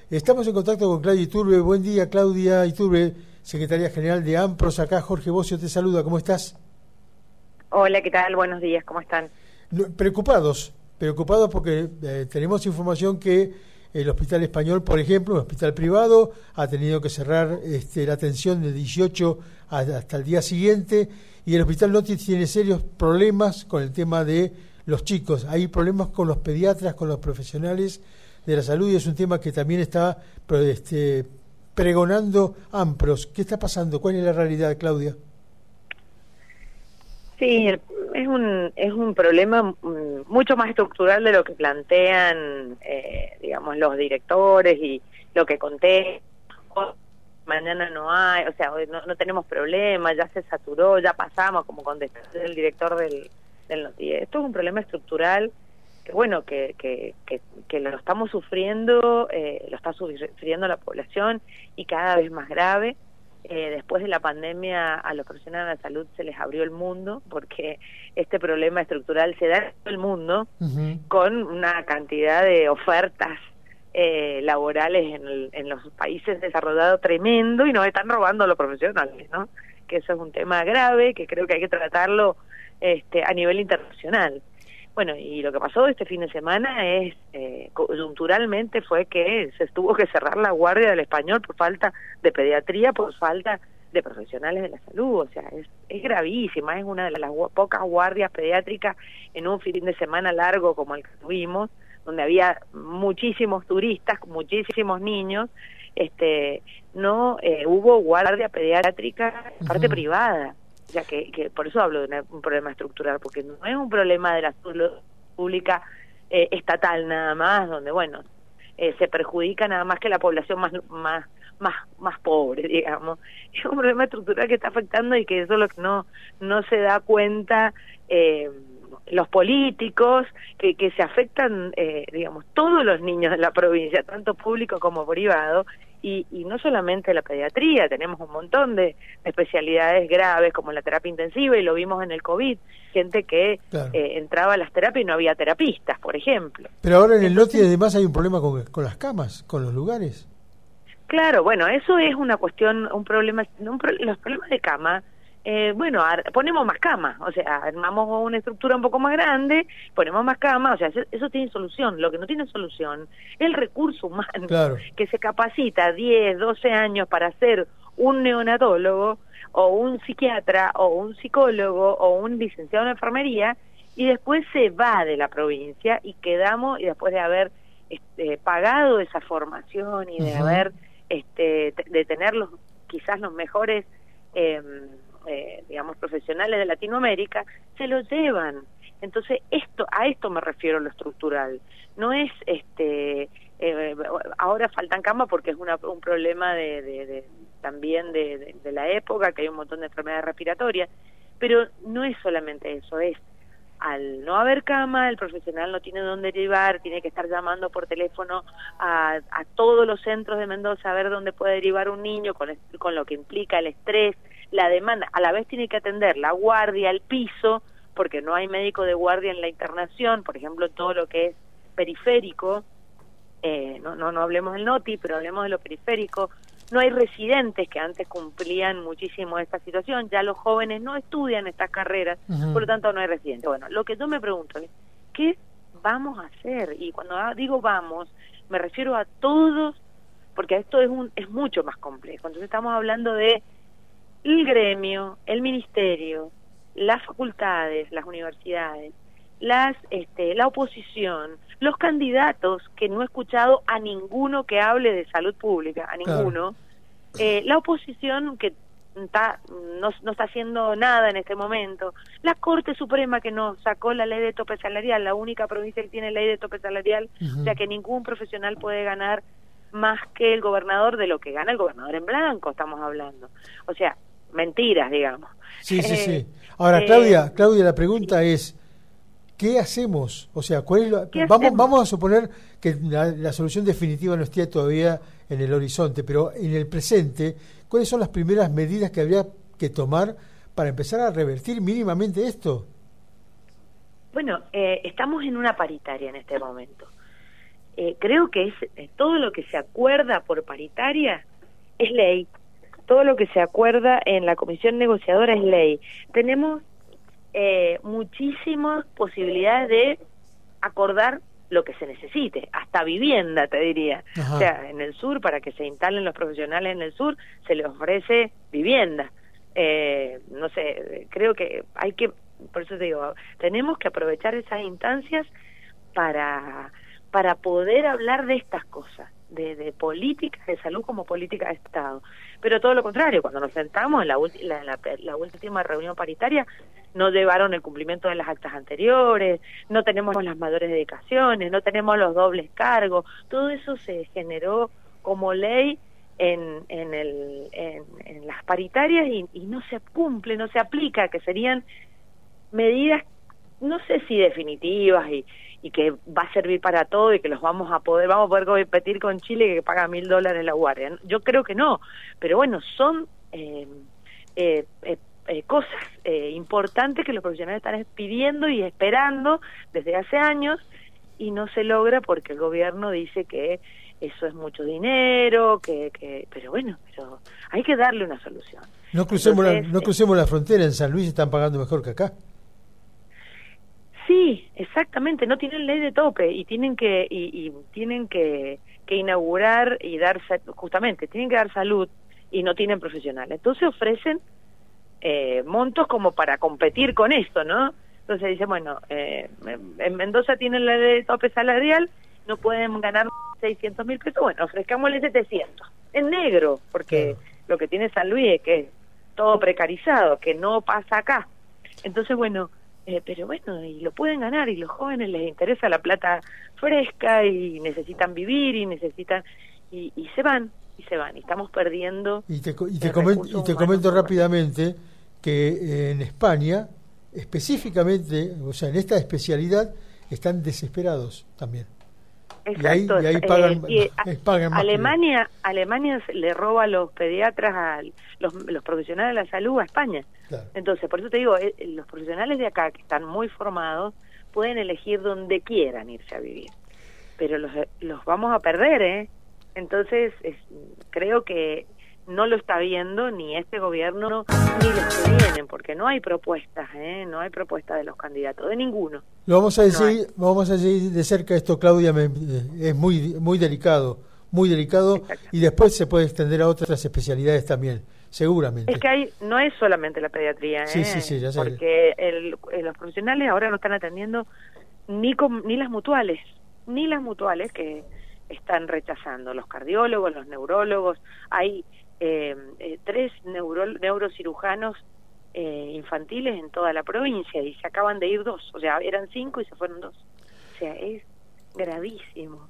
Estamos en contacto con Claudia Iturbe. Buen día, Claudia Iturbe, secretaria general de AMPROS. Acá Jorge Bocio te saluda. ¿Cómo estás? Hola, ¿qué tal? Buenos días, ¿cómo están? Preocupados porque tenemos información que el Hospital Español, por ejemplo, un hospital privado, ha tenido que cerrar la atención del 18 hasta el día siguiente, y el Hospital Noti tiene serios problemas con el tema de los chicos. Hay problemas con los pediatras, con los profesionales de la salud, y es un tema que también está pregonando AMPROS. ¿Qué está pasando? ¿Cuál es la realidad, Claudia? Sí, es un problema mucho más estructural de lo que plantean, digamos, los directores y lo que conté. Mañana no hay, o sea, hoy no tenemos problemas, ya se saturó, ya pasamos, como contestó el director del Noti. Esto es un problema estructural que, bueno, que lo estamos sufriendo, lo está sufriendo la población, y cada vez más grave. Después de la pandemia, a los profesionales de la salud se les abrió el mundo, porque este problema estructural se da en todo el mundo, con una cantidad de ofertas laborales en los países desarrollados tremendo, y nos están robando a los profesionales, ¿no? Que eso es un tema grave, que creo que hay que tratarlo a nivel internacional. Bueno, y lo que pasó este fin de semana es, coyunturalmente, fue que se tuvo que cerrar la guardia del Español por falta de pediatría, por falta de profesionales de la salud. O sea, es gravísima, es una de las pocas guardias pediátricas en un fin de semana largo como el que tuvimos, donde había muchísimos turistas, muchísimos niños. No hubo guardia pediátrica en parte privada. O sea, que por eso hablo de un problema estructural, porque no es un problema de la salud pública estatal nada más, donde, bueno, se perjudica nada más que la población más pobre, digamos. Es un problema estructural que está afectando, y que eso es lo que no se da cuenta los políticos, que se afectan, digamos, todos los niños de la provincia, tanto público como privado. Y no solamente la pediatría, tenemos un montón de especialidades graves como la terapia intensiva, y lo vimos en el COVID, gente que entraba a las terapias y no había terapistas, por ejemplo. Pero ahora en el Noti además hay un problema con las camas, con los lugares. Claro, bueno, eso es una cuestión, un problema, los problemas de cama. Bueno, ponemos más camas, o sea, armamos una estructura un poco más grande, ponemos más camas, o sea, eso tiene solución. Lo que no tiene solución es el recurso humano, que se capacita 10, 12 años para ser un neonatólogo, o un psiquiatra, o un psicólogo, o un licenciado en enfermería, y después se va de la provincia, y quedamos, y después de haber pagado esa formación, y de haber, de tener quizás los mejores digamos, profesionales de Latinoamérica, se lo llevan. Entonces, a esto me refiero lo estructural. No es ahora faltan camas porque es un problema también de la época, que hay un montón de enfermedades respiratorias, pero no es solamente eso, es al no haber cama, el profesional no tiene dónde derivar, tiene que estar llamando por teléfono a todos los centros de Mendoza a ver dónde puede derivar un niño, con lo que implica el estrés, la demanda. A la vez tiene que atender la guardia, el piso, porque no hay médico de guardia en la internación, por ejemplo, todo lo que es periférico, no hablemos del Noti, pero hablemos de lo periférico. No hay residentes, que antes cumplían muchísimo esta situación, ya los jóvenes no estudian estas carreras, por lo tanto no hay residentes. Bueno, lo que yo me pregunto es, ¿qué vamos a hacer? Y cuando digo vamos, me refiero a todos, porque esto es mucho más complejo. Entonces estamos hablando de el gremio, el ministerio, las facultades, las universidades, la oposición, los candidatos, que no he escuchado a ninguno que hable de salud pública, a ninguno, la oposición, que no está haciendo nada en este momento, la Corte Suprema, que nos sacó la ley de tope salarial, la única provincia que tiene ley de tope salarial, o sea que ningún profesional puede ganar más que el gobernador, de lo que gana el gobernador en blanco, estamos hablando. O sea, mentiras, digamos. Sí. Ahora, Claudia, la pregunta es, ¿qué hacemos? O sea, vamos a suponer que la solución definitiva no esté todavía en el horizonte, pero en el presente, ¿cuáles son las primeras medidas que habría que tomar para empezar a revertir mínimamente esto? Bueno, estamos en una paritaria en este momento. creo que es todo lo que se acuerda por paritaria es ley. Todo lo que se acuerda en la comisión negociadora es ley. Tenemos muchísimas posibilidades de acordar lo que se necesite, hasta vivienda, te diría. Ajá. O sea, en el sur, para que se instalen los profesionales en el sur, se les ofrece vivienda. No sé, creo que hay que, por eso te digo, tenemos que aprovechar esas instancias para poder hablar de estas cosas, de políticas de salud como política de Estado. Pero todo lo contrario, cuando nos sentamos en la última reunión paritaria, no llevaron el cumplimiento de las actas anteriores, no tenemos las mayores dedicaciones, no tenemos los dobles cargos, todo eso se generó como ley en las paritarias y no se cumple, no se aplica, que serían medidas, no sé si definitivas y que va a servir para todo y que vamos a poder competir con Chile que paga $1.000 la guardia. Yo creo que no, pero bueno, son cosas importantes que los profesionales están pidiendo y esperando desde hace años y no se logra porque el gobierno dice que eso es mucho dinero, pero bueno, pero hay que darle una solución. No crucemos la frontera, en San Luis están pagando mejor que acá. Sí, exactamente, no tienen ley de tope y tienen que inaugurar y dar, justamente, tienen que dar salud y no tienen profesionales. Entonces ofrecen montos como para competir con esto, ¿no? Entonces dice, bueno, en Mendoza tienen la ley de tope salarial, no pueden ganar 600.000 pesos, bueno, ofrezcámosle 700, en negro, porque lo que tiene San Luis es que es todo precarizado, que no pasa acá. Entonces, bueno, pero bueno, y lo pueden ganar, y los jóvenes les interesa la plata fresca, y necesitan vivir, y se van, y estamos perdiendo. Y te comento rápidamente que en España, específicamente, o sea, en esta especialidad, están desesperados también. Exacto. Y ahí pagan más. Alemania le roba a los pediatras, los profesionales de la salud a España. Claro. Entonces, por eso te digo, los profesionales de acá que están muy formados pueden elegir donde quieran irse a vivir, pero los vamos a perder, ¿eh? Entonces, creo que no lo está viendo ni este gobierno ni los que vienen, porque no hay propuestas, no hay propuestas de los candidatos, de ninguno. Lo vamos a seguir de cerca esto, Claudia, es muy delicado, y después se puede extender a otras especialidades también, seguramente. Es que no es solamente la pediatría, sí, ya sé. Porque los profesionales ahora no están atendiendo ni las mutuales que están rechazando, los cardiólogos, los neurólogos. Hay 3 neurocirujanos infantiles en toda la provincia y se acaban de ir 2, o sea, eran 5 y se fueron 2. O sea, es gravísimo.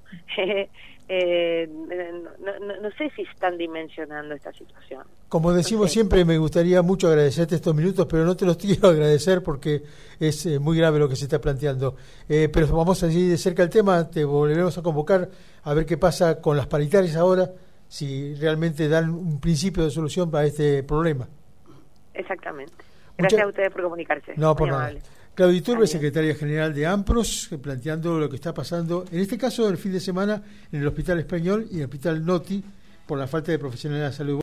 No sé si están dimensionando esta situación. Como decimos siempre, me gustaría mucho agradecerte estos minutos, pero no te los quiero agradecer porque es muy grave lo que se está planteando. Pero vamos a seguir de cerca el tema, te volveremos a convocar a ver qué pasa con las paritarias ahora, si realmente dan un principio de solución para este problema. Exactamente. Gracias a ustedes por comunicarse. No, por nada. Claudia Iturbe, secretaria general de AMPROS, planteando lo que está pasando, en este caso el fin de semana, en el Hospital Español y en el Hospital Noti, por la falta de profesionales de la salud.